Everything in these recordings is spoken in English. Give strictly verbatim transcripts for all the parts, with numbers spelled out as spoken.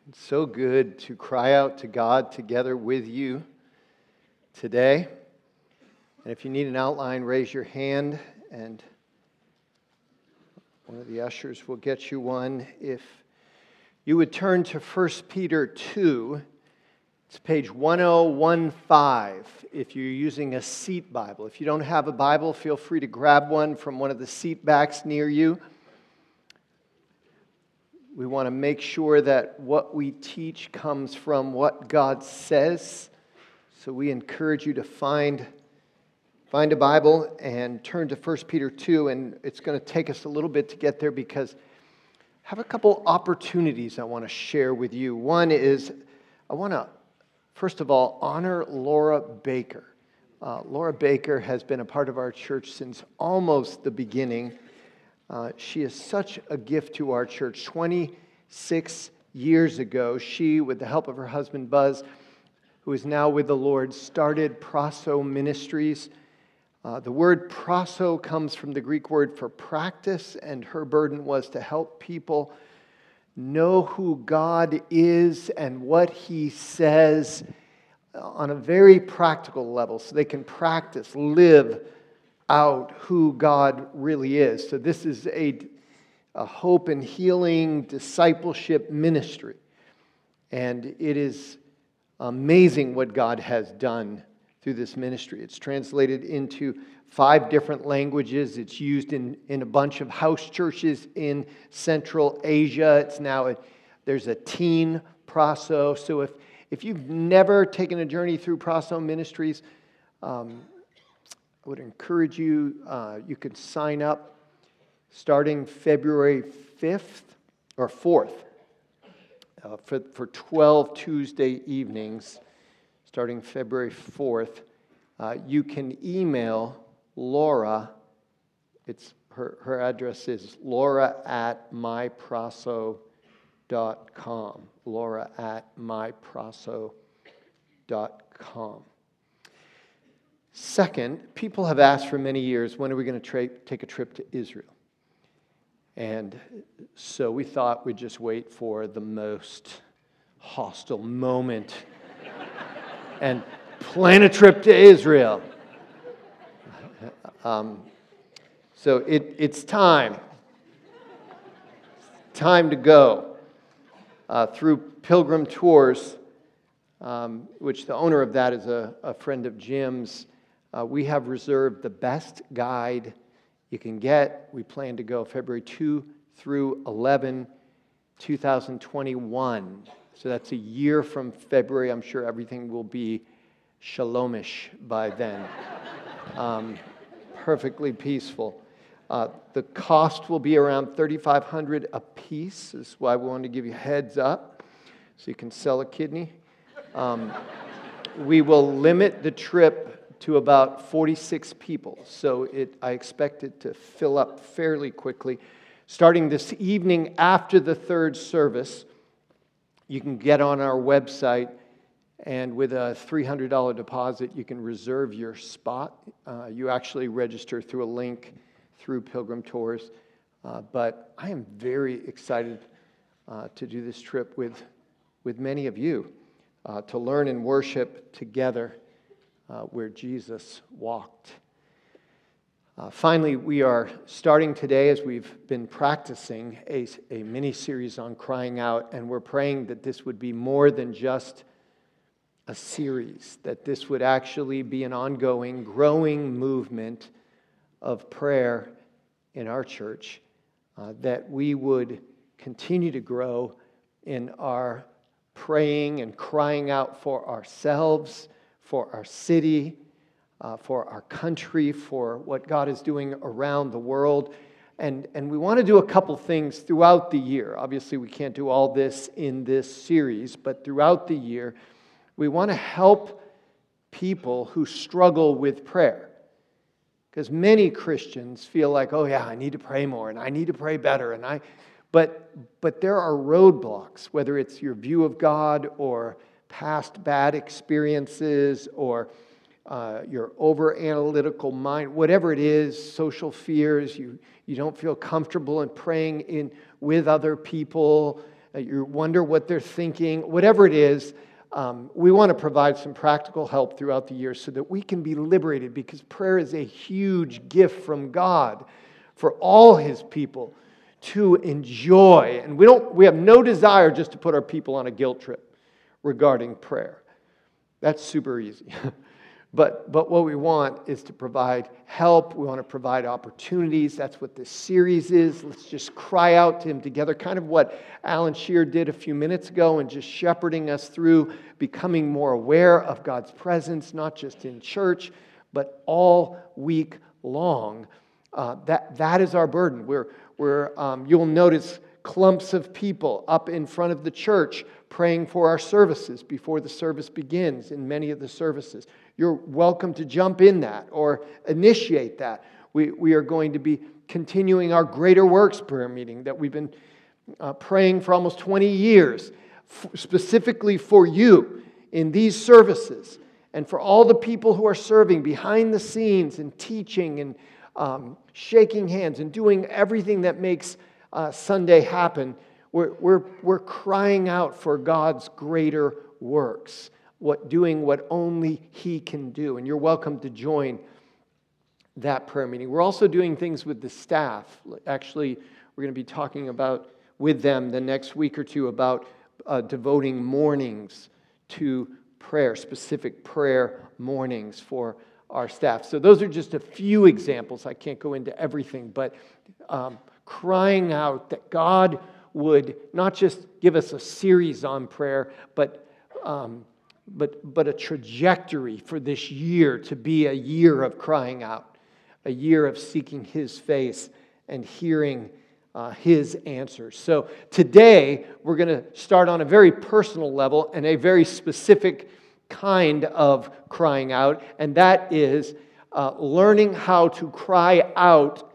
It's so good to cry out to God together with you today. And if you need an outline, raise your hand and one of the ushers will get you one. If you would turn to First Peter two, it's page one oh fifteen if you're using a seat Bible. If you don't have a Bible, feel free to grab one from one of the seat backs near you. We want to make sure that what we teach comes from what God says. So we encourage you to find, find a Bible and turn to First Peter two. And it's going to take us a little bit to get there because I have a couple opportunities I want to share with you. One is I want to, first of all, honor Laura Baker. Uh, Laura Baker has been a part of our church since almost the beginning. Uh, she is such a gift to our church. twenty-six years ago, she, with the help of her husband Buzz, who is now with the Lord, started Praso Ministries. Uh, the word praso comes from the Greek word for practice, and her burden was to help people know who God is and what He says on a very practical level so they can practice, live out who God really is. So this is a, a hope and healing discipleship ministry. And it is amazing what God has done through this ministry. It's translated into five different languages. It's used in, in a bunch of house churches in Central Asia. It's now, a, there's a teen Praso. So if, if you've never taken a journey through Praso Ministries, um, I would encourage you, uh, you could sign up starting February fifth or fourth uh, for, for twelve Tuesday evenings, starting February fourth. Uh, you can email Laura. It's her, her address is laura at mypraso dot com. Laura at mypraso dot com. Second, people have asked for many years, when are we going to tra- take a trip to Israel? And so we thought we'd just wait for the most hostile moment and plan a trip to Israel. Um, so it, it's time. Time to go. Uh, through Pilgrim Tours, um, which the owner of that is a, a friend of Jim's, Uh, we have reserved the best guide you can get. We plan to go February second through eleventh, twenty twenty-one. So that's a year from February. I'm sure everything will be shalomish by then. Um, perfectly peaceful. Uh, the cost will be around thirty-five hundred dollars a piece. This is why we wanted to give you a heads up so you can sell a kidney. Um, we will limit the trip to about forty-six people. So it, I expect it to fill up fairly quickly. Starting this evening after the third service, you can get on our website, and with a three hundred dollars deposit, you can reserve your spot. Uh, you actually register through a link through Pilgrim Tours. Uh, but I am very excited uh, to do this trip with, with many of you, uh, to learn and worship together Uh, where Jesus walked. Uh, finally, we are starting today, as we've been practicing, a, a mini-series on crying out, and we're praying that this would be more than just a series, that this would actually be an ongoing, growing movement of prayer in our church, uh, that we would continue to grow in our praying and crying out for ourselves, for our city, uh, for our country, for what God is doing around the world. And, and we want to do a couple things throughout the year. Obviously, we can't do all this in this series, but throughout the year, we want to help people who struggle with prayer. Because many Christians feel like, oh yeah, I need to pray more, and I need to pray better, and I, but, but there are roadblocks, whether it's your view of God or past bad experiences or uh, your over-analytical mind, whatever it is, social fears, you, you don't feel comfortable in praying in with other people, uh, you wonder what they're thinking, whatever it is, um, we want to provide some practical help throughout the year so that we can be liberated, because prayer is a huge gift from God for all His people to enjoy. And we don't we have no desire just to put our people on a guilt trip regarding prayer. That's super easy. But, but what we want is to provide help. We want to provide opportunities. That's what this series is. Let's just cry out to Him together, kind of what Alan Shear did a few minutes ago, and just shepherding us through becoming more aware of God's presence, not just in church, but all week long. Uh, that, that is our burden. We're, we're, um, you'll notice clumps of people up in front of the church praying for our services before the service begins in many of the services. You're welcome to jump in that or initiate that. We, we are going to be continuing our Greater Works prayer meeting that we've been uh, praying for almost twenty years, f- specifically for you in these services and for all the people who are serving behind the scenes and teaching and um, shaking hands and doing everything that makes uh, Sunday happen. We're, we're, we're crying out for God's greater works, what doing what only He can do. And you're welcome to join that prayer meeting. We're also doing things with the staff. Actually, we're going to be talking about with them the next week or two about uh, devoting mornings to prayer, specific prayer mornings for our staff. So those are just a few examples. I can't go into everything, but um, crying out that God would not just give us a series on prayer, but um, but but a trajectory for this year to be a year of crying out, a year of seeking His face and hearing uh, His answers. So today we're going to start on a very personal level and a very specific kind of crying out, and that is uh, learning how to cry out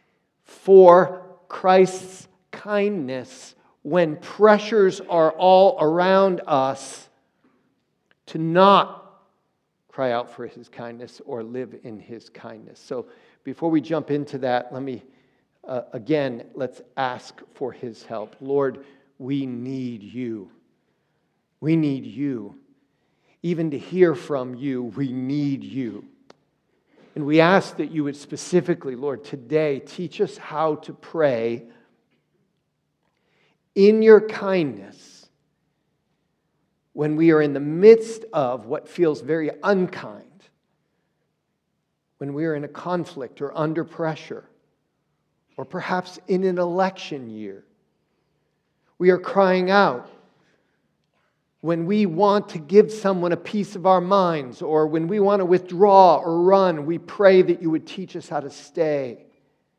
for Christ's kindness when pressures are all around us to not cry out for His kindness or live in His kindness. So before we jump into that, let me, uh, again, let's ask for His help. Lord, we need You. We need You. Even to hear from You, we need You. And we ask that You would specifically, Lord, today teach us how to pray in Your kindness when we are in the midst of what feels very unkind, when we are in a conflict or under pressure, or perhaps in an election year. We are crying out when we want to give someone a piece of our minds, or when we want to withdraw or run. We pray that You would teach us how to stay,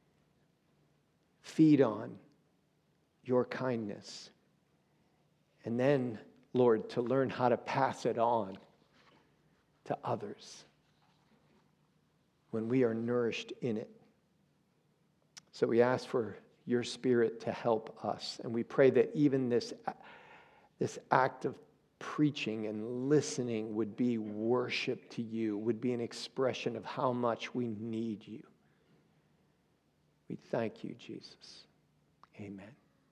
feed on Your kindness, and then, Lord, to learn how to pass it on to others when we are nourished in it. So we ask for Your Spirit to help us, and we pray that even this, this act of preaching and listening would be worship to You, would be an expression of how much we need You. We thank You, Jesus. Amen.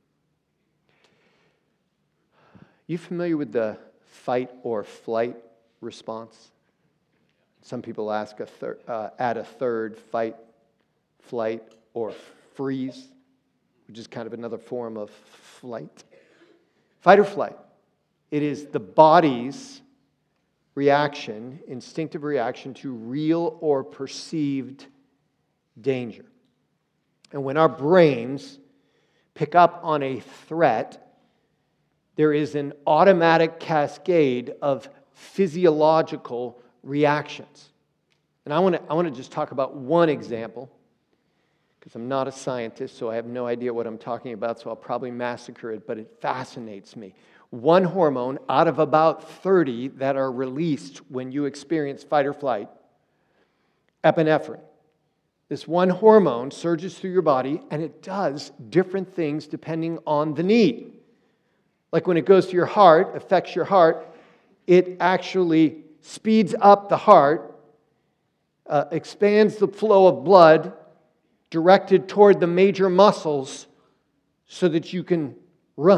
You familiar with the fight or flight response? Some people ask a thir- uh, add a third, fight, flight, or freeze, which is kind of another form of flight. Fight or flight. It is the body's reaction, instinctive reaction to real or perceived danger. And when our brains pick up on a threat, there is an automatic cascade of physiological reactions. And I want to I want to just talk about one example, because I'm not a scientist, so I have no idea what I'm talking about, so I'll probably massacre it, but it fascinates me. One hormone out of about thirty that are released when you experience fight or flight, epinephrine. This one hormone surges through your body, and it does different things depending on the need. Like when it goes to your heart, affects your heart, it actually speeds up the heart, uh, expands the flow of blood directed toward the major muscles so that you can run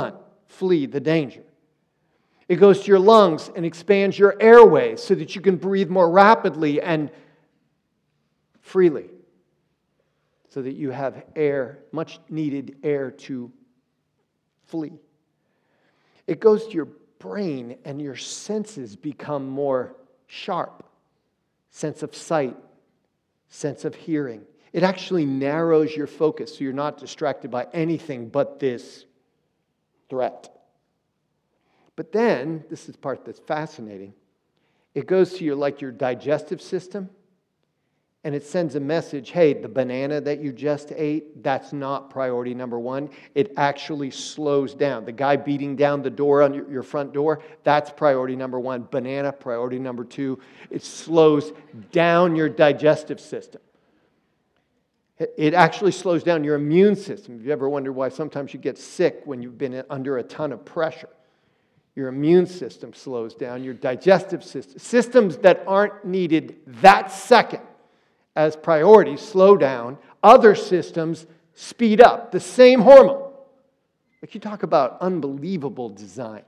flee the danger. It goes to your lungs and expands your airways so that you can breathe more rapidly and freely, so that you have air, much needed air to flee. It goes to your brain and your senses become more sharp. Sense of sight, sense of hearing. It actually narrows your focus so you're not distracted by anything but this threat. But then, this is the part that's fascinating, it goes to your, like your digestive system, and it sends a message, hey, the banana that you just ate, that's not priority number one. It actually slows down. The guy beating down the door on your, your front door, that's priority number one. Banana, priority number two. It slows down your digestive system. It actually slows down your immune system. Have you ever wondered why sometimes you get sick when you've been under a ton of pressure? Your immune system slows down, your digestive system. Systems that aren't needed that second as priorities slow down. Other systems speed up. The same hormone. Like you talk about unbelievable design.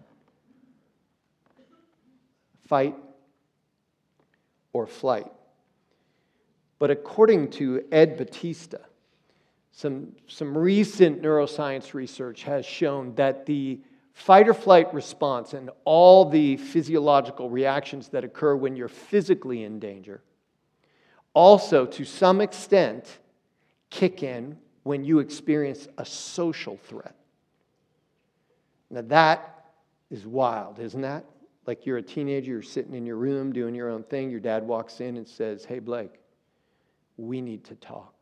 Fight or flight. But according to Ed Batista, some, some recent neuroscience research has shown that the fight or flight response and all the physiological reactions that occur when you're physically in danger also, to some extent, kick in when you experience a social threat. Now that is wild, isn't that? Like you're a teenager, you're sitting in your room doing your own thing, your dad walks in and says, hey Blake, we need to talk.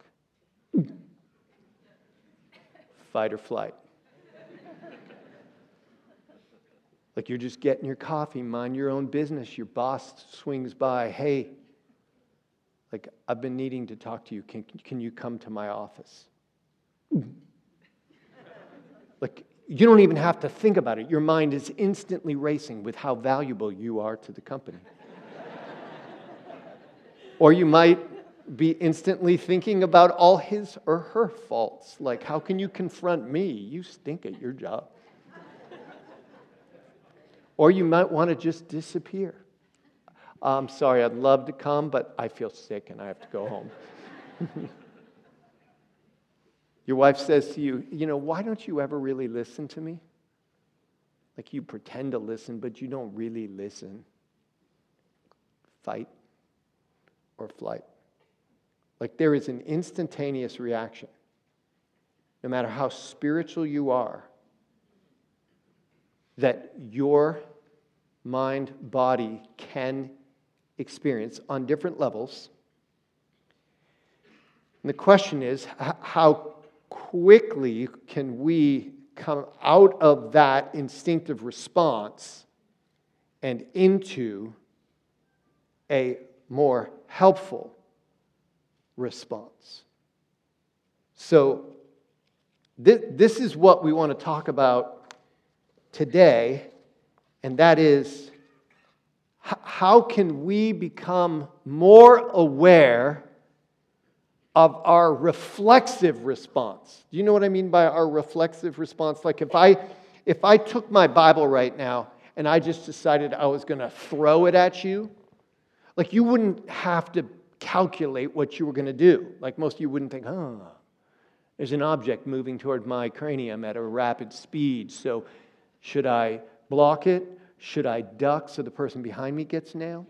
Fight or flight. Like you're just getting your coffee, mind your own business. Your boss swings by, hey, like I've been needing to talk to you. Can, can you come to my office? Like you don't even have to think about it. Your mind is instantly racing with how valuable you are to the company. Or you might be instantly thinking about all his or her faults. Like, how can you confront me? You stink at your job. Or you might want to just disappear. I'm sorry, I'd love to come, but I feel sick and I have to go home. Your wife says to you, you know, why don't you ever really listen to me? Like you pretend to listen, but you don't really listen. Fight or flight. Like there is an instantaneous reaction. No matter how spiritual you are, that your mind, body can experience on different levels. And the question is, how quickly can we come out of that instinctive response and into a more helpful response? So th- this is what we want to talk about today, and that is h- how can we become more aware of our reflexive response. Do you know what I mean by our reflexive response? Like if I if I took my Bible right now and I just decided I was going to throw it at you, like you wouldn't have to calculate what you were going to do. Like most of you wouldn't think, oh, there's an object moving toward my cranium at a rapid speed, so should I block it? Should I duck so the person behind me gets nailed?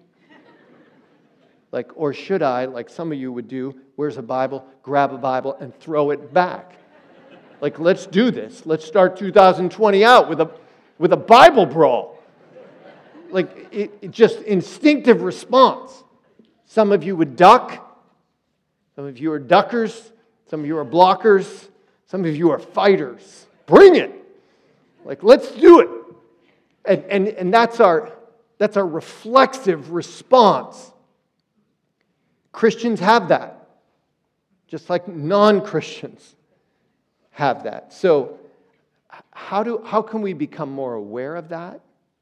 Like, or should I, like some of you would do, where's a Bible, grab a Bible and throw it back? Like, let's do this. Let's start two thousand twenty out with a with a Bible brawl. Like, it, it just instinctive response. Some of you would duck. Some of you are duckers. Some of you are blockers. Some of you are fighters. Bring it. Like, let's do it. And, and, and that's our that's our reflexive response. Christians have that, just like non-Christians have that. So how do how can we become more aware of that?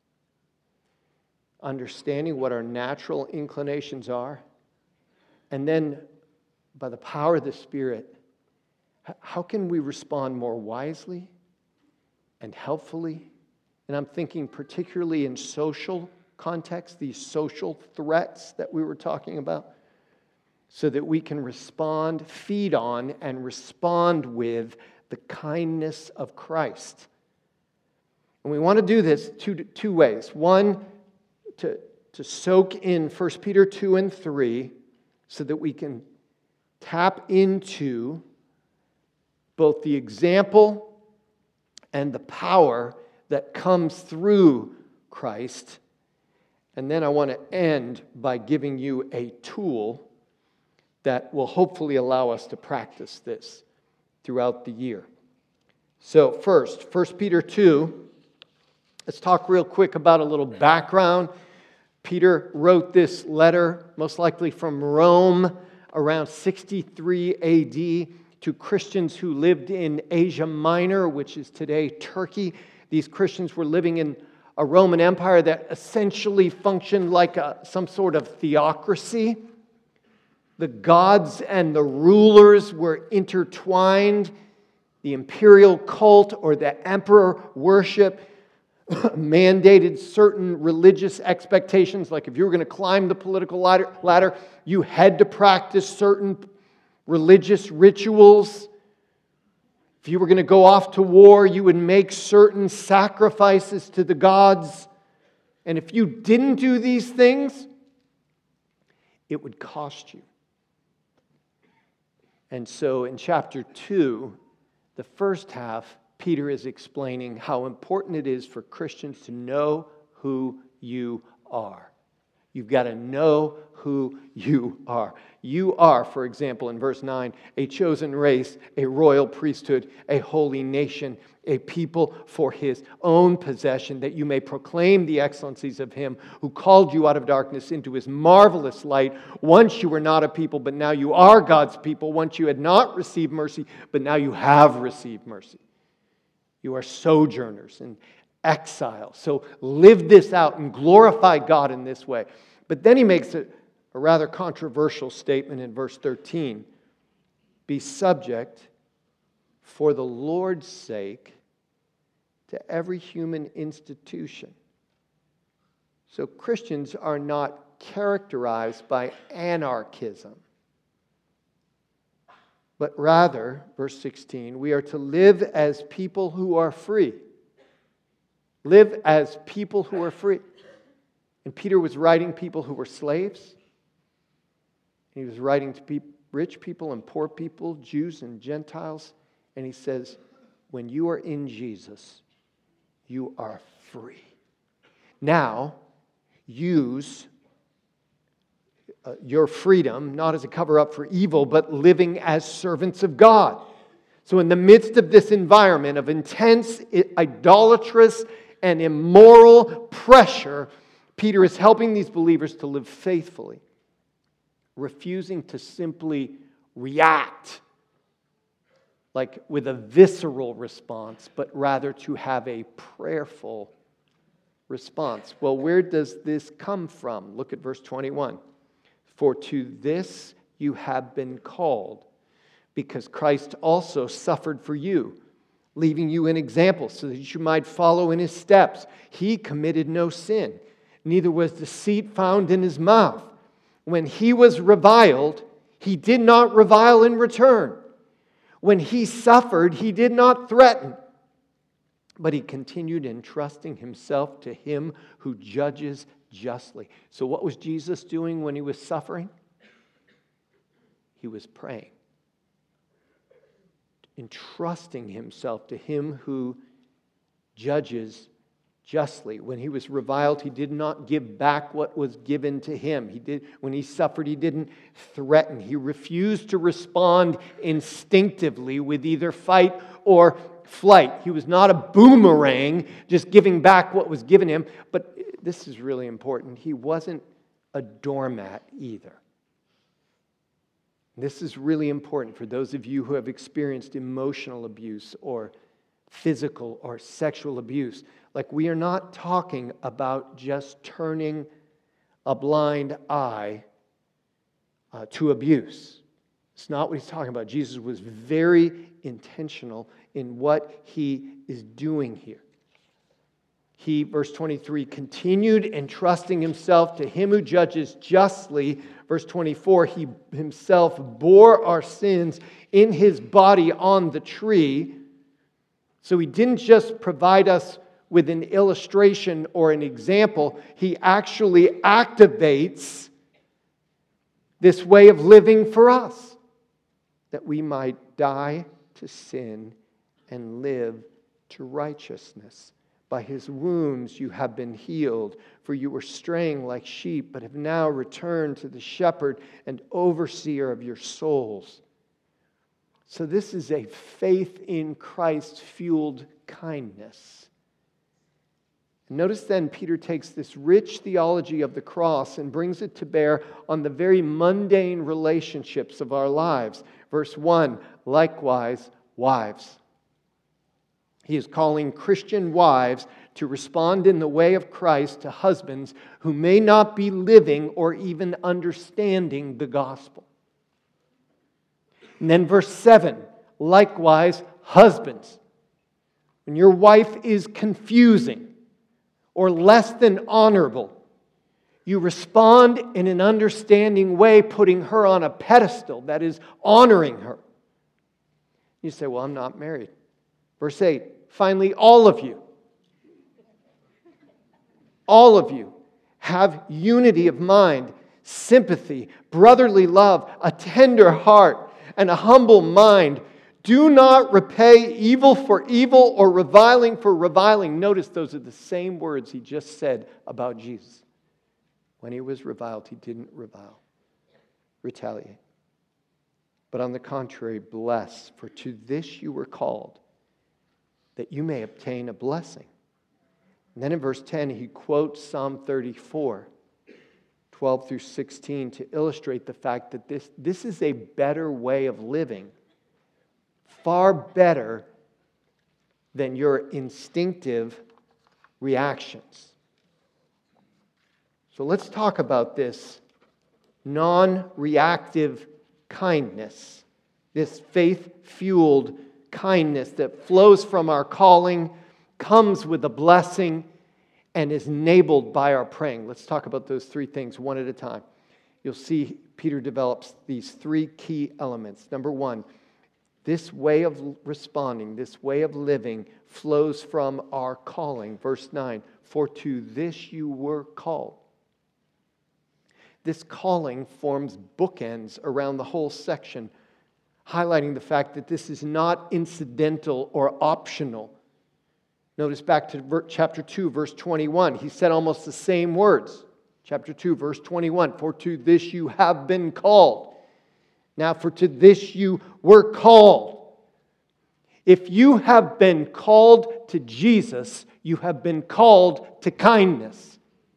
Understanding what our natural inclinations are, and then by the power of the Spirit, how can we respond more wisely and helpfully And I'm thinking particularly in social context, these social threats that we were talking about, so that we can respond, feed on, and respond with the kindness of Christ. And we want to do this two, two ways. One, to, to soak in First Peter two and three so that we can tap into both the example and the power that comes through Christ. And then I want to end by giving you a tool that will hopefully allow us to practice this throughout the year. So first, First Peter two, let's talk real quick about a little background. Peter wrote this letter, most likely from Rome, around sixty-three A D, to Christians who lived in Asia Minor, which is today Turkey. These Christians were living in a Roman Empire that essentially functioned like a, some sort of theocracy. The gods and the rulers were intertwined. The imperial cult or the emperor worship mandated certain religious expectations. Like if you were going to climb the political ladder, ladder, you had to practice certain religious rituals. If you were going to go off to war, you would make certain sacrifices to the gods. And if you didn't do these things, it would cost you. And so in chapter two, the first half, Peter is explaining how important it is for Christians to know who you are. You've got to know who you are. You are, for example, in verse nine, a chosen race, a royal priesthood, a holy nation, a people for His own possession, that you may proclaim the excellencies of Him who called you out of darkness into His marvelous light. Once you were not a people, but now you are God's people. Once you had not received mercy, but now you have received mercy. You are sojourners and exiles. So live this out and glorify God in this way. But then he makes a, a rather controversial statement in verse thirteen. Be subject for the Lord's sake to every human institution. So Christians are not characterized by anarchism, but rather, verse sixteen, we are to live as people who are free. Live as people who are free. And Peter was writing people who were slaves. He was writing to pe- rich people and poor people, Jews and Gentiles. And he says, when you are in Jesus, you are free. Now, use uh, your freedom, not as a cover-up for evil, but living as servants of God. So in the midst of this environment of intense, idolatrous, and immoral pressure, Peter is helping these believers to live faithfully, refusing to simply react like with a visceral response, but rather to have a prayerful response. Well, where does this come from? Look at verse twenty-one. For to this you have been called, because Christ also suffered for you, leaving you an example so that you might follow in His steps. He committed no sin, neither was deceit found in His mouth. When He was reviled, He did not revile in return. When He suffered, He did not threaten, but He continued entrusting Himself to Him who judges justly. So what was Jesus doing when He was suffering? He was praying, entrusting Himself to Him who judges justly. When He was reviled, He did not give back what was given to Him. He did, when He suffered, He didn't threaten. He refused to respond instinctively with either fight or flight. He was not a boomerang, just giving back what was given Him. But this is really important. He wasn't a doormat either. This is really important for those of you who have experienced emotional abuse or physical or sexual abuse. Like, we are not talking about just turning a blind eye uh, to abuse. It's not what he's talking about. Jesus was very intentional in what he is doing here. He, verse twenty-three, continued entrusting himself to him who judges justly. Verse twenty-four, he himself bore our sins in his body on the tree. So he didn't just provide us with an illustration or an example. He actually activates this way of living for us, that we might die to sin and live to righteousness. By his wounds you have been healed, for you were straying like sheep, but have now returned to the shepherd and overseer of your souls. So this is a faith in Christ-fueled kindness. Notice then Peter takes this rich theology of the cross and brings it to bear on the very mundane relationships of our lives. Verse one, likewise, wives. He is calling Christian wives to respond in the way of Christ to husbands who may not be living or even understanding the gospel. And then verse seven, likewise, husbands. When your wife is confusing or less than honorable, you respond in an understanding way, putting her on a pedestal, that is, honoring her. You say, well, I'm not married. Verse eight, finally, all of you, all of you have unity of mind, sympathy, brotherly love, a tender heart, and a humble mind. Do not repay evil for evil or reviling for reviling. Notice those are the same words he just said about Jesus. When he was reviled, he didn't revile, retaliate. But on the contrary, bless, for to this you were called, that you may obtain a blessing. And then in verse ten, he quotes Psalm thirty-four, twelve through sixteen, to illustrate the fact that this, this is a better way of living, far better than your instinctive reactions. So let's talk about this non-reactive kindness, this faith-fueled kindness that flows from our calling, comes with a blessing, and is enabled by our praying. Let's talk about those three things one at a time. You'll see Peter develops these three key elements. Number one, this way of responding, this way of living flows from our calling. Verse nine, for to this you were called. This calling forms bookends around the whole section, highlighting the fact that this is not incidental or optional. Notice back to chapter two, verse twenty-one. He said almost the same words. Chapter two, verse twenty-one. For to this you have been called. Now, for to this you were called. If you have been called to Jesus, you have been called to kindness.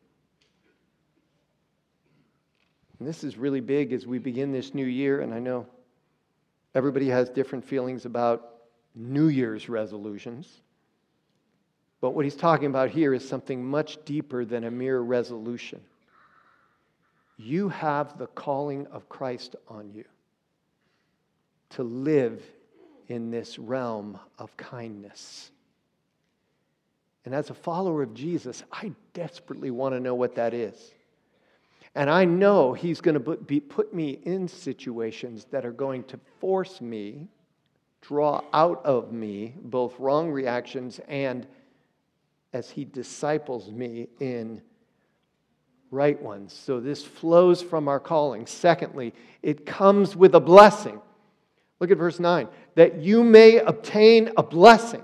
And this is really big as we begin this new year, and I know everybody has different feelings about New Year's resolutions. But what he's talking about here is something much deeper than a mere resolution. You have the calling of Christ on you to live in this realm of kindness. And as a follower of Jesus, I desperately want to know what that is. And I know he's going to be, put me in situations that are going to force me, draw out of me both wrong reactions and as he disciples me in right ones. So this flows from our calling. Secondly, it comes with a blessing. Look at verse nine. That you may obtain a blessing.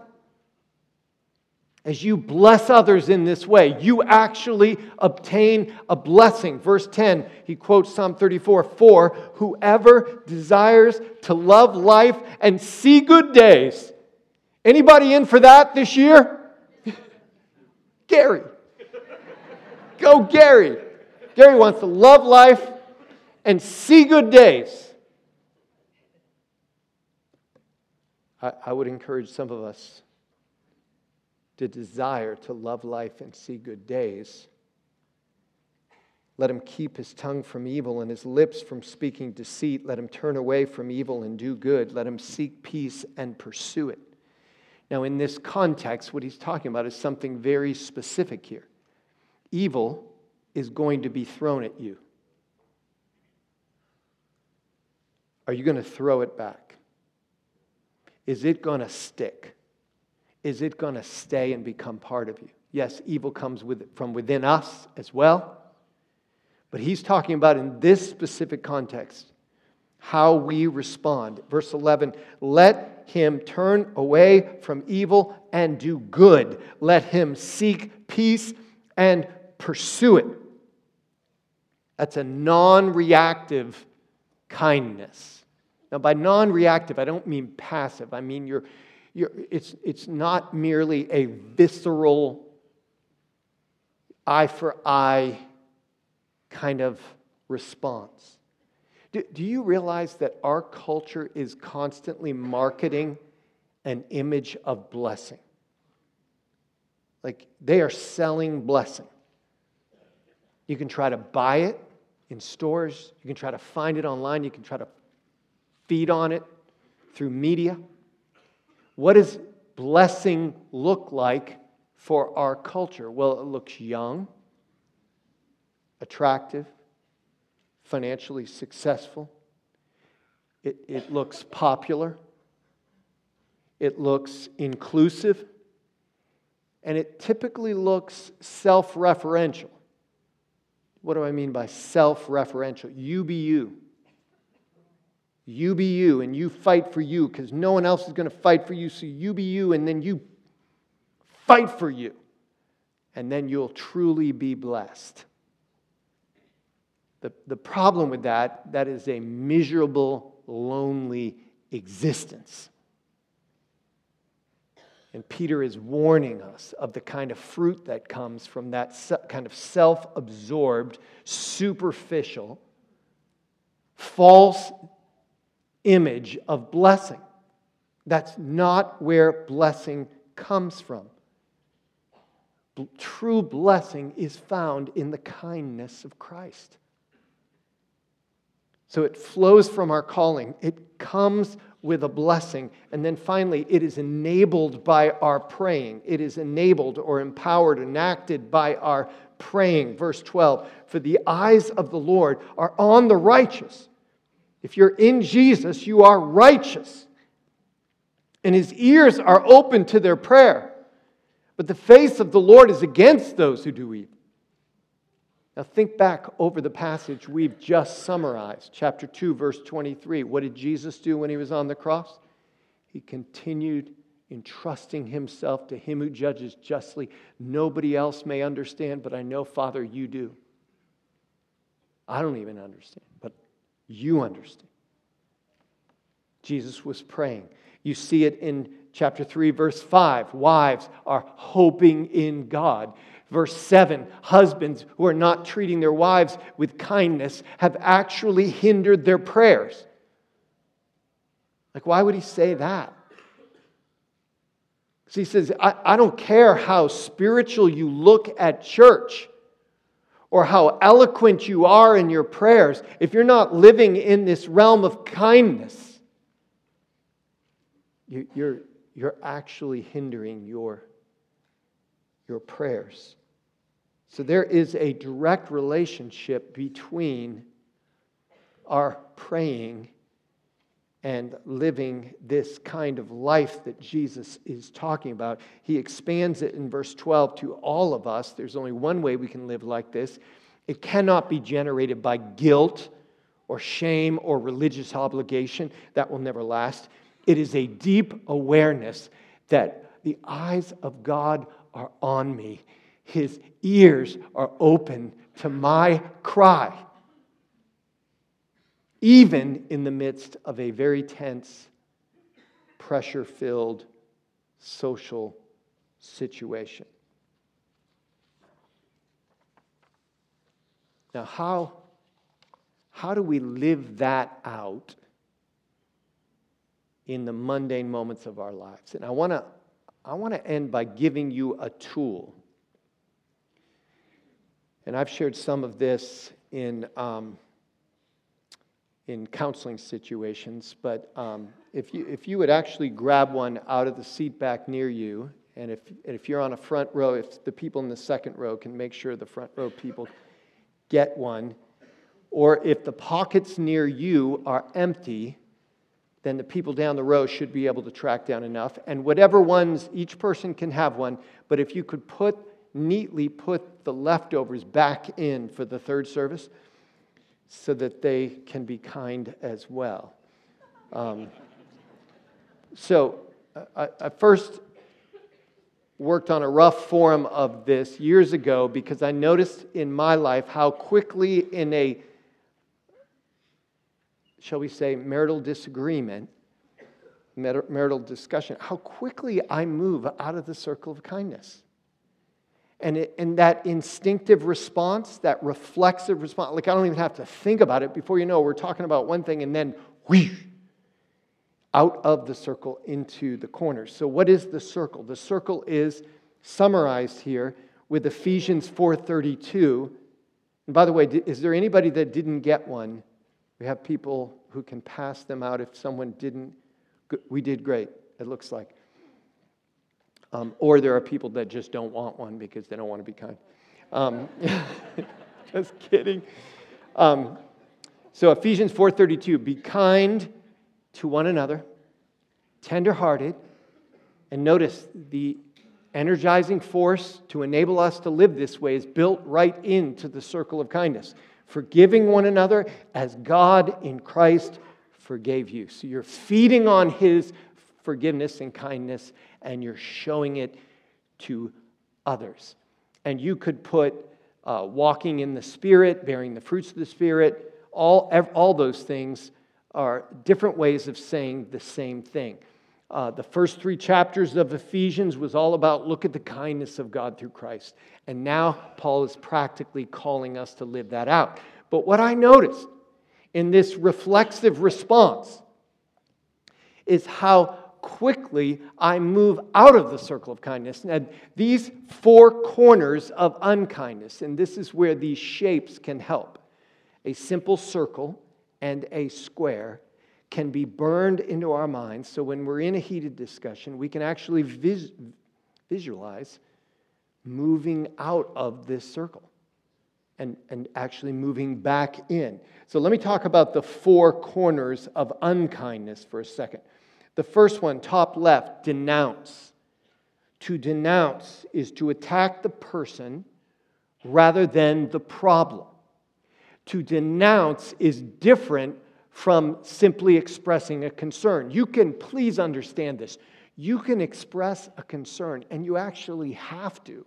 As you bless others in this way, you actually obtain a blessing. Verse ten, he quotes Psalm thirty-four, for whoever desires to love life and see good days. Anybody in for that this year? Gary. Go Gary. Gary wants to love life and see good days. I, I would encourage some of us to desire to love life and see good days. Let him keep his tongue from evil and his lips from speaking deceit. Let him turn away from evil and do good. Let him seek peace and pursue it. Now, in this context, what he's talking about is something very specific here. Evil is going to be thrown at you. Are you going to throw it back? Is it going to stick? Is it going to stay and become part of you? Yes, evil comes with, from within us as well. But he's talking about in this specific context, how we respond. Verse eleven, let him turn away from evil and do good. Let him seek peace and pursue it. That's a non-reactive kindness. Now, by non-reactive, I don't mean passive. I mean you're, you're, it's, it's not merely a visceral, eye for eye kind of response. Do, do you realize that our culture is constantly marketing an image of blessing? Like they are selling blessing. You can try to buy it in stores. You can try to find it online. You can try to feed on it through media. What does blessing look like for our culture? Well, it looks young, attractive, financially successful. It, it looks popular. It looks inclusive. And it typically looks self-referential. What do I mean by self-referential? You be you. You be you, and you fight for you, because no one else is going to fight for you, so you be you, and then you fight for you. And then you'll truly be blessed. The, the problem with that, that is a miserable, lonely existence. And Peter is warning us of the kind of fruit that comes from that kind of self-absorbed, superficial, false image of blessing. That's not where blessing comes from. True blessing is found in the kindness of Christ. So it flows from our calling. It comes with a blessing. And then finally, it is enabled by our praying. It is enabled or empowered, enacted by our praying. Verse twelve, for the eyes of the Lord are on the righteous. If you're in Jesus, you are righteous. And His ears are open to their prayer. But the face of the Lord is against those who do evil. Now think back over the passage we've just summarized. Chapter two, verse twenty-three. What did Jesus do when He was on the cross? He continued entrusting Himself to Him who judges justly. Nobody else may understand, but I know, Father, you do. I don't even understand, but you understand. Jesus was praying. You see it in chapter three, verse five. Wives are hoping in God. Verse seven, husbands who are not treating their wives with kindness have actually hindered their prayers. Like, why would he say that? Because he says, I, I don't care how spiritual you look at church or how eloquent you are in your prayers. If you're not living in this realm of kindness, you, you're, you're actually hindering your, your prayers. So there is a direct relationship between our praying and living this kind of life that Jesus is talking about. He expands it in verse twelve to all of us. There's only one way we can live like this. It cannot be generated by guilt or shame or religious obligation. That will never last. It is a deep awareness that the eyes of God are on me. His ears are open to my cry. Even in the midst of a very tense, pressure-filled social situation. Now, how, how do we live that out in the mundane moments of our lives? And I want to I want to end by giving you a tool. And I've shared some of this in um, in counseling situations, but um, if you if you would actually grab one out of the seat back near you, and if if you're on a front row, if the people in the second row can make sure the front row people get one, or if the pockets near you are empty, then the people down the row should be able to track down enough. And whatever ones, each person can have one, but if you could put neatly put the leftovers back in for the third service so that they can be kind as well. Um, so I, I first worked on a rough form of this years ago because I noticed in my life how quickly in a, shall we say, marital disagreement, marital discussion, how quickly I move out of the circle of kindness. And, it, and that instinctive response, that reflexive response, like I don't even have to think about it. Before you know, we're talking about one thing and then whoosh, out of the circle into the corners. So what is the circle? The circle is summarized here with Ephesians four thirty-two. And by the way, is there anybody that didn't get one? We have people who can pass them out if someone didn't. We did great, it looks like. Um, or there are people that just don't want one because they don't want to be kind. Um, just kidding. Um, so Ephesians four thirty-two, be kind to one another, tender-hearted, and notice the energizing force to enable us to live this way is built right into the circle of kindness. Forgiving one another as God in Christ forgave you. So you're feeding on His forgiveness and kindness, and you're showing it to others. And you could put uh, walking in the Spirit, bearing the fruits of the Spirit, all, all those things are different ways of saying the same thing. Uh, the first three chapters of Ephesians was all about look at the kindness of God through Christ. And now Paul is practically calling us to live that out. But what I noticed in this reflexive response is how quickly I move out of the circle of kindness. And these four corners of unkindness, and this is where these shapes can help. A simple circle and a square can be burned into our minds, so when we're in a heated discussion, we can actually vis- visualize moving out of this circle and, and actually moving back in. So let me talk about the four corners of unkindness for a second. The first one, top left, denounce. To denounce is to attack the person rather than the problem. To denounce is different from simply expressing a concern. You can please understand this. You can express a concern, and you actually have to,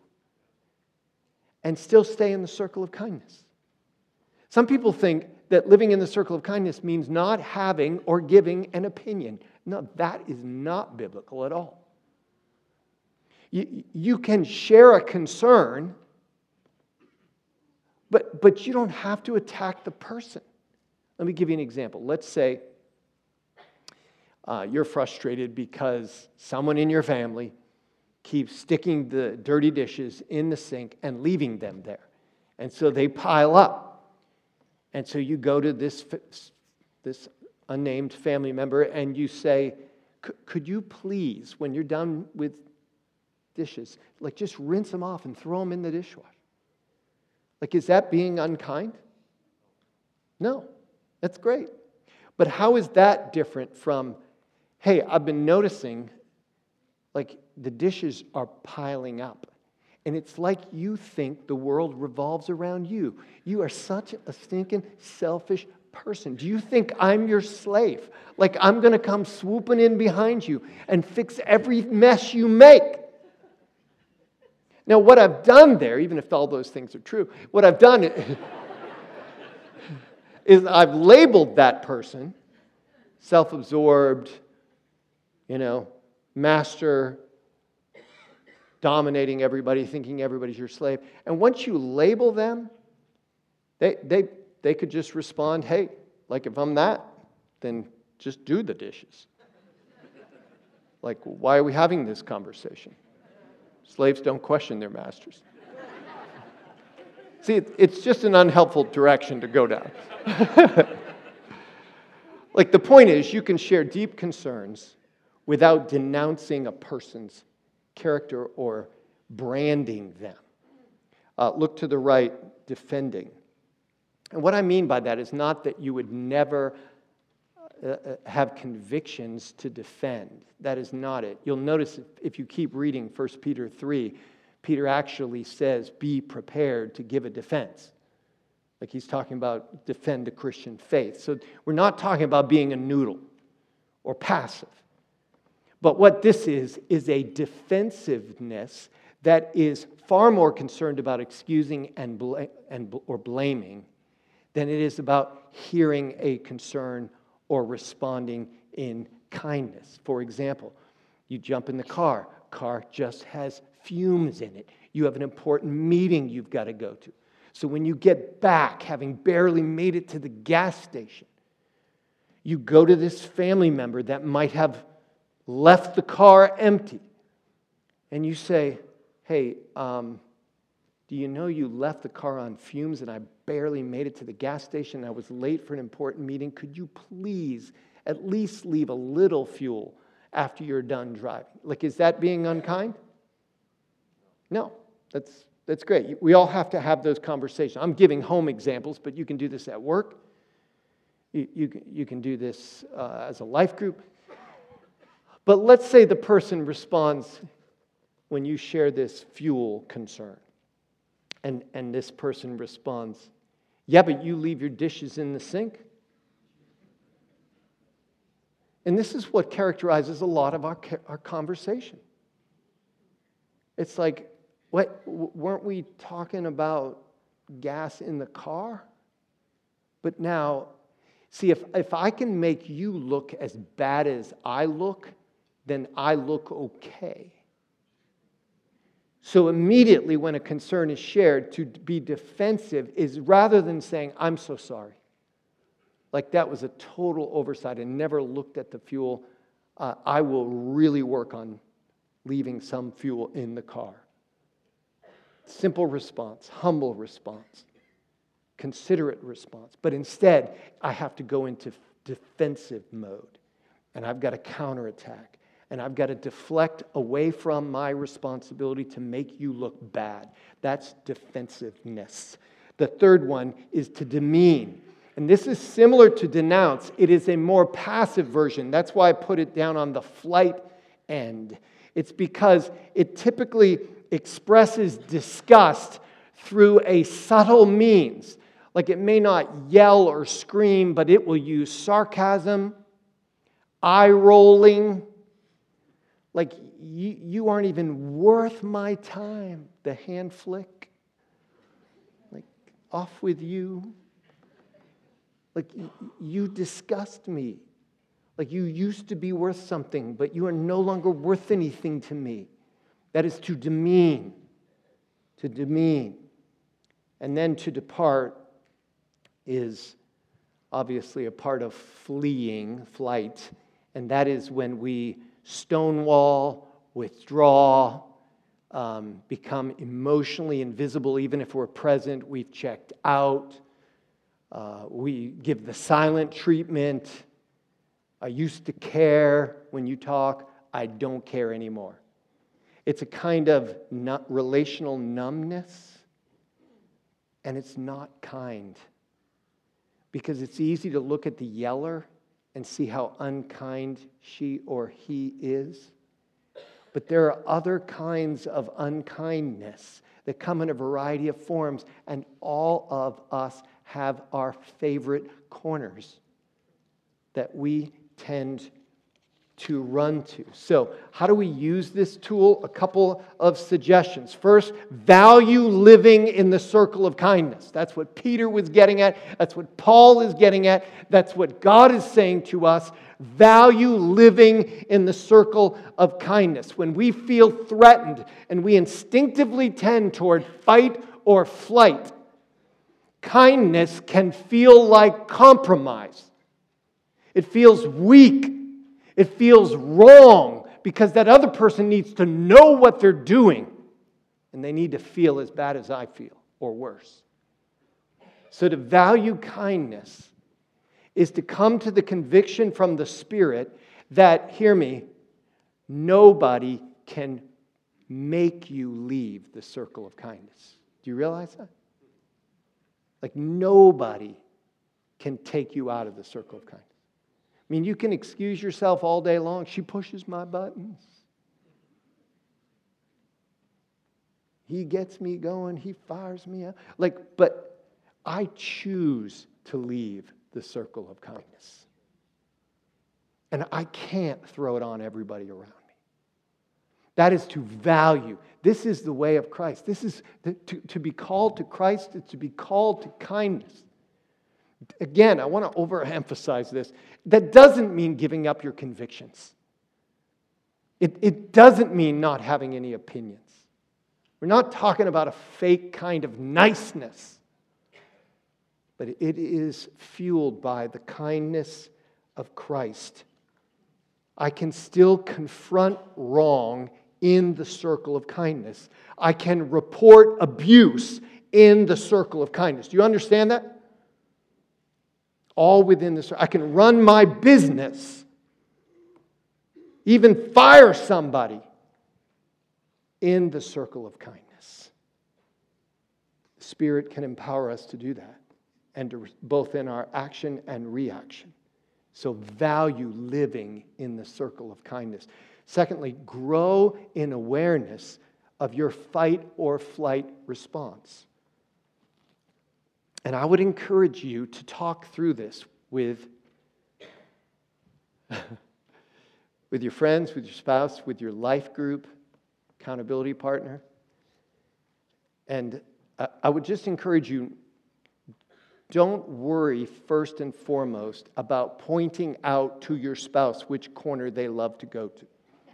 and still stay in the circle of kindness. Some people think that living in the circle of kindness means not having or giving an opinion. No, that is not biblical at all. You, you can share a concern, but, but you don't have to attack the person. Let me give you an example. Let's say uh, you're frustrated because someone in your family keeps sticking the dirty dishes in the sink and leaving them there. And so they pile up. And so you go to this, this unnamed family member and you say, could you please, when you're done with dishes, like just rinse them off and throw them in the dishwasher? Like, is that being unkind? No. That's great. But how is that different from, hey, I've been noticing, like, the dishes are piling up. And it's like you think the world revolves around you. You are such a stinking selfish person. Do you think I'm your slave? Like I'm going to come swooping in behind you and fix every mess you make? Now, what I've done there, even if all those things are true, what I've done is I've labeled that person self-absorbed, you know, master, dominating everybody, thinking everybody's your slave. And once you label them, they they they could just respond, hey, like if I'm that, then just do the dishes. Like, why are we having this conversation? Slaves don't question their masters. See, it's just an unhelpful direction to go down. Like the point is, you can share deep concerns without denouncing a person's character or branding them. Uh, look to the right, defending. And what I mean by that is not that you would never uh, have convictions to defend. That is not it. You'll notice if you keep reading First Peter three, Peter actually says, be prepared to give a defense. Like he's talking about defend the Christian faith. So we're not talking about being a noodle or passive. But what this is, is a defensiveness that is far more concerned about excusing and, bl- and bl- or blaming than it is about hearing a concern or responding in kindness. For example, you jump in the car. Car just has fumes in it. You have an important meeting you've got to go to. So when you get back, having barely made it to the gas station, you go to this family member that might have left the car empty, and you say, hey, um, do you know you left the car on fumes and I barely made it to the gas station? I was late for an important meeting. Could you please at least leave a little fuel after you're done driving? Like, is that being unkind? No, that's that's great. We all have to have those conversations. I'm giving home examples, but you can do this at work. You, you, you can do this uh, as a life group. But let's say the person responds when you share this fuel concern. And, and this person responds, yeah, but you leave your dishes in the sink. And this is what characterizes a lot of our, our conversation. It's like, what, weren't we talking about gas in the car? But now, see, if, if I can make you look as bad as I look, then I look okay. So immediately when a concern is shared, to be defensive is rather than saying, I'm so sorry. Like that was a total oversight and never looked at the fuel. Uh, I will really work on leaving some fuel in the car. Simple response, humble response, considerate response. But instead, I have to go into defensive mode. And I've got to counterattack. And I've got to deflect away from my responsibility to make you look bad. That's defensiveness. The third one is to demean. And this is similar to denounce. It is a more passive version. That's why I put it down on the flight end. It's because it typically expresses disgust through a subtle means. Like it may not yell or scream, but it will use sarcasm, eye rolling. Like, you, you aren't even worth my time. The hand flick. Like, off with you. Like, you disgust me. Like, you used to be worth something, but you are no longer worth anything to me. That is to demean. To demean. And then to depart is obviously a part of fleeing, flight. And that is when we stonewall, withdraw, um, become emotionally invisible. Even if we're present, we've checked out. Uh, we give the silent treatment. I used to care when you talk. I don't care anymore. It's a kind of nu- relational numbness, and it's not kind. Because it's easy to look at the yeller and see how unkind she or he is. But there are other kinds of unkindness that come in a variety of forms, and all of us have our favorite corners that we tend to run to. So, how do we use this tool? A couple of suggestions. First, value living in the circle of kindness. That's what Peter was getting at. That's what Paul is getting at. That's what God is saying to us. Value living in the circle of kindness. When we feel threatened and we instinctively tend toward fight or flight, kindness can feel like compromise. It feels weak. It feels wrong because that other person needs to know what they're doing and they need to feel as bad as I feel or worse. So to value kindness is to come to the conviction from the Spirit that, hear me, nobody can make you leave the circle of kindness. Do you realize that? Like nobody can take you out of the circle of kindness. I mean, you can excuse yourself all day long. She pushes my buttons. He gets me going. He fires me out. Like, but I choose to leave the circle of kindness. And I can't throw it on everybody around me. That is to value. This is the way of Christ. This is the, to, to be called to Christ, is to be called to kindness. Again, I want to overemphasize this. That doesn't mean giving up your convictions. It, it doesn't mean not having any opinions. We're not talking about a fake kind of niceness. But it is fueled by the kindness of Christ. I can still confront wrong in the circle of kindness. I can report abuse in the circle of kindness. Do you understand that? All within the circle. I can run my business, even fire somebody in the circle of kindness. The Spirit can empower us to do that, and to, both in our action and reaction. So value living in the circle of kindness. Secondly, grow in awareness of your fight or flight response. And I would encourage you to talk through this with, with your friends, with your spouse, with your life group, accountability partner. And I would just encourage you, don't worry first and foremost about pointing out to your spouse which corner they love to go to.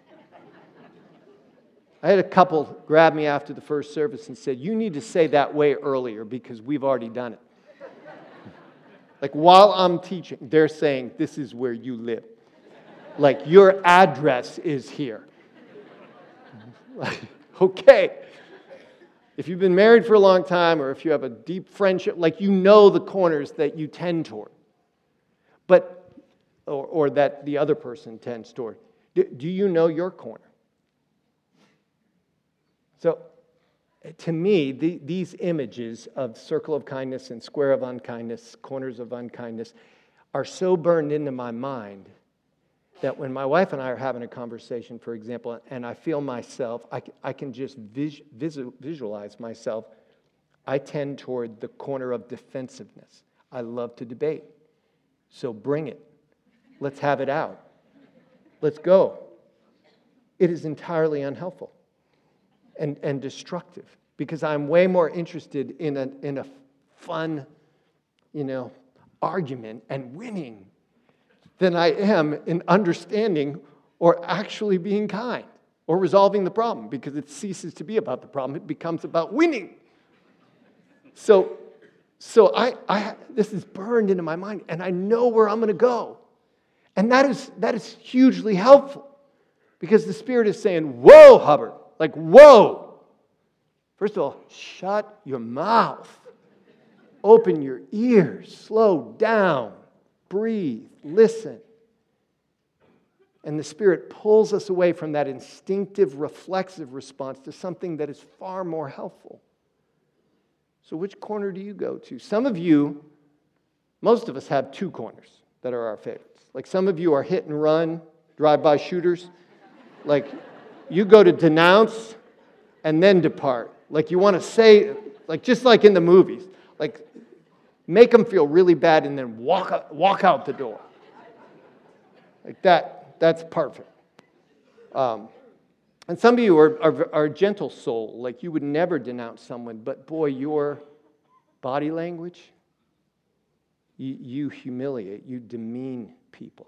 I had a couple grab me after the first service and said, you need to say that way earlier because we've already done it. Like while I'm teaching, they're saying, this is where you live. Like your address is here. Like, okay. If you've been married for a long time or if you have a deep friendship, like you know the corners that you tend toward. But, or, or that the other person tends toward. Do, do you know your corner? So, to me, the, these images of circle of kindness and square of unkindness, corners of unkindness, are so burned into my mind that when my wife and I are having a conversation, for example, and I feel myself, I, I can just vis, vis, visualize myself, I tend toward the corner of defensiveness. I love to debate. So bring it. Let's have it out. Let's go. It is entirely unhelpful and, and destructive because I'm way more interested in a, in a fun, you know, argument and winning than I am in understanding or actually being kind or resolving the problem, because it ceases to be about the problem. It becomes about winning. So, so I, I, this is burned into my mind, and I know where I'm going to go. And that is, that is hugely helpful, because the Spirit is saying, whoa, Hubbard, like, whoa. First of all, shut your mouth. Open your ears. Slow down. Breathe, listen. And the Spirit pulls us away from that instinctive, reflexive response to something that is far more helpful. So which corner do you go to? Some of you, most of us have two corners that are our favorites. Like some of you are hit and run, drive-by shooters. Like you go to denounce and then depart. Like you want to say, like just like in the movies, like make them feel really bad and then walk out, walk out the door. Like that, that's perfect. Um, and some of you are, are, are a gentle soul, like you would never denounce someone, but boy, your body language, you, you humiliate, you demean people.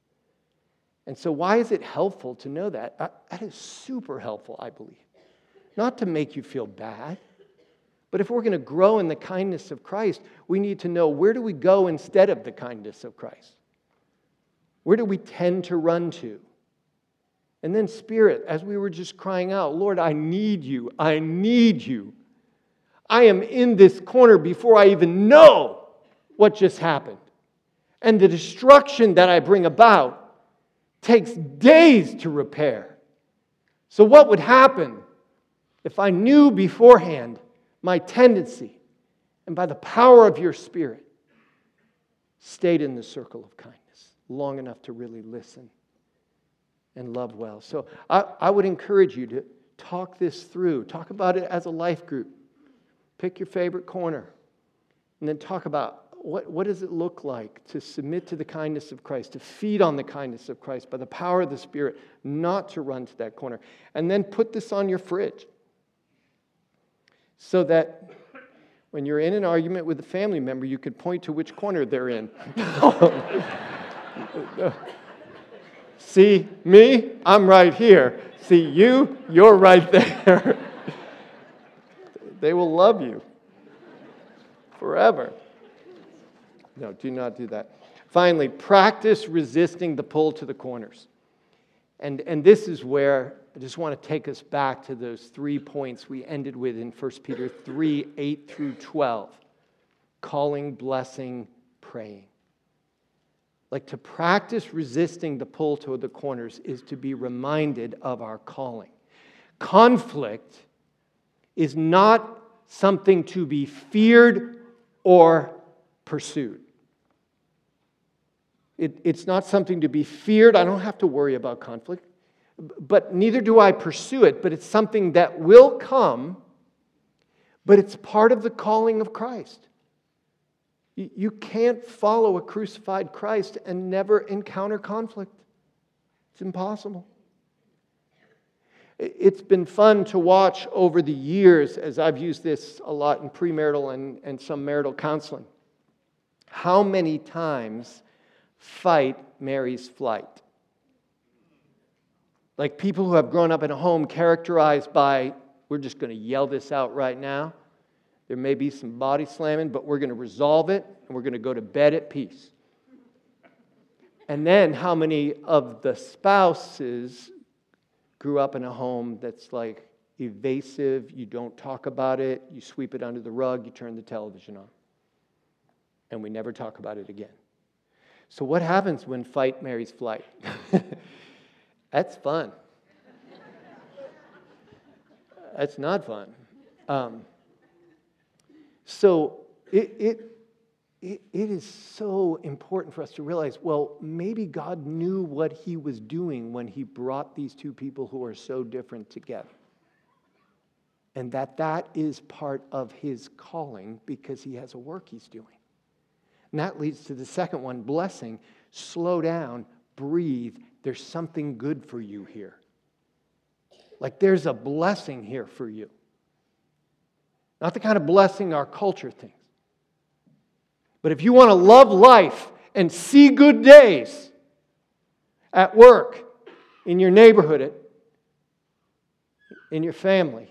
And so why is it helpful to know that? Uh, that is super helpful, I believe. Not to make you feel bad, but if we're going to grow in the kindness of Christ, we need to know, where do we go instead of the kindness of Christ? Where do we tend to run to? And then Spirit, as we were just crying out, Lord, I need you. I need you. I am in this corner before I even know what just happened. And the destruction that I bring about takes days to repair. So what would happen if I knew beforehand my tendency, and by the power of your Spirit, stayed in the circle of kindness long enough to really listen and love well? So I, I would encourage you to talk this through. Talk about it as a life group. Pick your favorite corner. And then talk about what, what does it look like to submit to the kindness of Christ, to feed on the kindness of Christ by the power of the Spirit, not to run to that corner. And then put this on your fridge so that when you're in an argument with a family member, you could point to which corner they're in. See, me? I'm right here. See, you? You're right there. They will love you forever. No, do not do that. Finally, practice resisting the pull to the corners. And, and this is where I just want to take us back to those three points we ended with in First Peter three, eight through twelve. Calling, blessing, praying. Like, to practice resisting the pull to the corners is to be reminded of our calling. Conflict is not something to be feared or pursued. It, it's not something to be feared. I don't have to worry about conflict. But neither do I pursue it. But it's something that will come. But it's part of the calling of Christ. You, you can't follow a crucified Christ and never encounter conflict. It's impossible. It's been fun to watch over the years, as I've used this a lot in premarital and, and some marital counseling, how many times fight marries flight. Like, people who have grown up in a home characterized by, we're just going to yell this out right now. There may be some body slamming, but we're going to resolve it, and we're going to go to bed at peace. And then how many of the spouses grew up in a home that's like evasive, you don't talk about it, you sweep it under the rug, you turn the television on. And we never talk about it again. So what happens when fight marries flight? That's fun. That's not fun. Um, so it, it, it, it is so important for us to realize, well, maybe God knew what He was doing when He brought these two people who are so different together. And that that is part of His calling because He has a work He's doing. And that leads to the second one, blessing. Slow down, breathe. There's something good for you here. Like, there's a blessing here for you. Not the kind of blessing our culture thinks. But if you want to love life and see good days at work, in your neighborhood, in your family,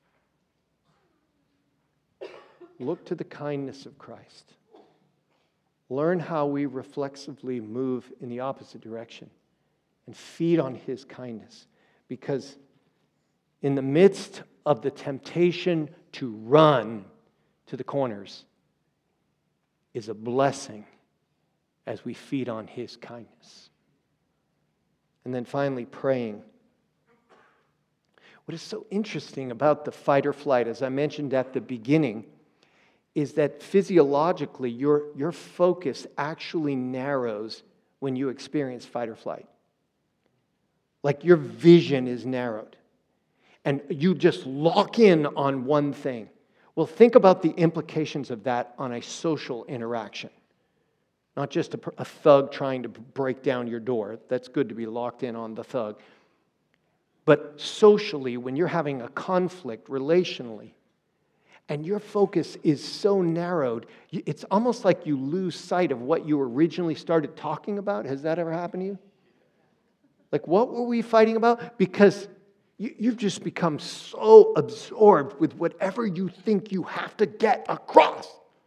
look to the kindness of Christ. Learn how we reflexively move in the opposite direction and feed on His kindness. Because in the midst of the temptation to run to the corners is a blessing as we feed on His kindness. And then finally, praying. What is so interesting about the fight or flight, as I mentioned at the beginning, is that physiologically your, your focus actually narrows when you experience fight or flight. Like, your vision is narrowed. And you just lock in on one thing. Well, think about the implications of that on a social interaction. Not just a, a thug trying to break down your door. That's good to be locked in on the thug. But socially, when you're having a conflict relationally, and your focus is so narrowed, it's almost like you lose sight of what you originally started talking about. Has that ever happened to you? Like, what were we fighting about? Because you've just become so absorbed with whatever you think you have to get across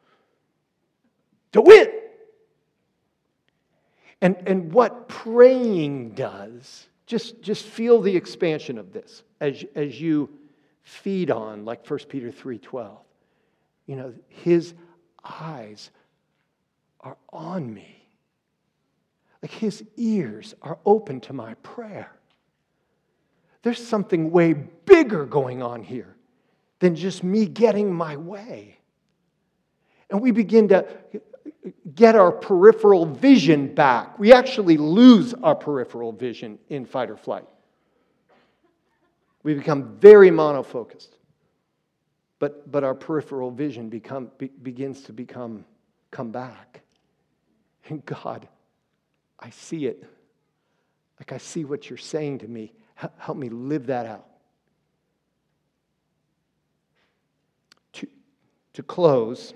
to win. And, and what praying does, just, just feel the expansion of this as, as you feed on, like First Peter three twelve. You know, His eyes are on me. Like his ears are open to my prayer. There's something way bigger going on here than just me getting my way. And we begin to get our peripheral vision back. We actually lose our peripheral vision in fight or flight. We become very monofocused. But, but our peripheral vision become, be, begins to become come back. And God, I see it. Like I see what you're saying to me. Help me live that out. To, to close,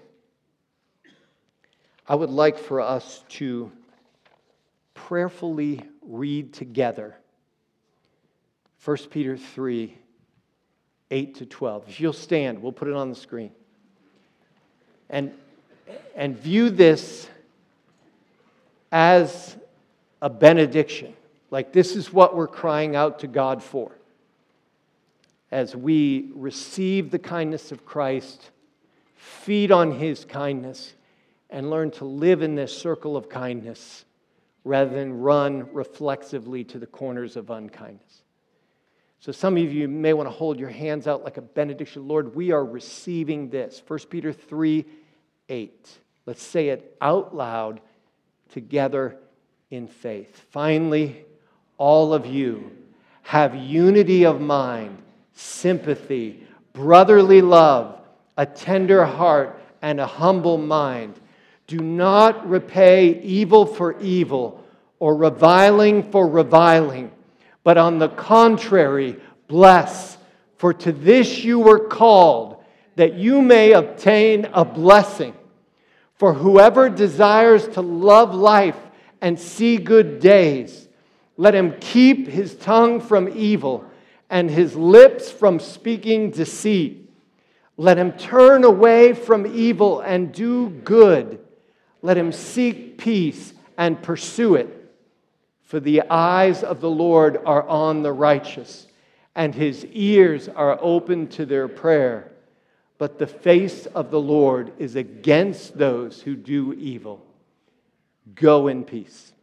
I would like for us to prayerfully read together First Peter three, eight to twelve. If you'll stand, we'll put it on the screen. And, and view this as a benediction. Like this is what we're crying out to God for. As we receive the kindness of Christ, feed on his kindness, and learn to live in this circle of kindness rather than run reflexively to the corners of unkindness. So some of you may want to hold your hands out like a benediction. Lord, we are receiving this. First Peter three, eight. Let's say it out loud together in faith. Finally, all of you have unity of mind, sympathy, brotherly love, a tender heart, and a humble mind. Do not repay evil for evil or reviling for reviling, but on the contrary, bless. For to this you were called, that you may obtain a blessing. For whoever desires to love life and see good days, let him keep his tongue from evil and his lips from speaking deceit. Let him turn away from evil and do good. Let him seek peace and pursue it. For the eyes of the Lord are on the righteous, and his ears are open to their prayer. But the face of the Lord is against those who do evil. Go in peace.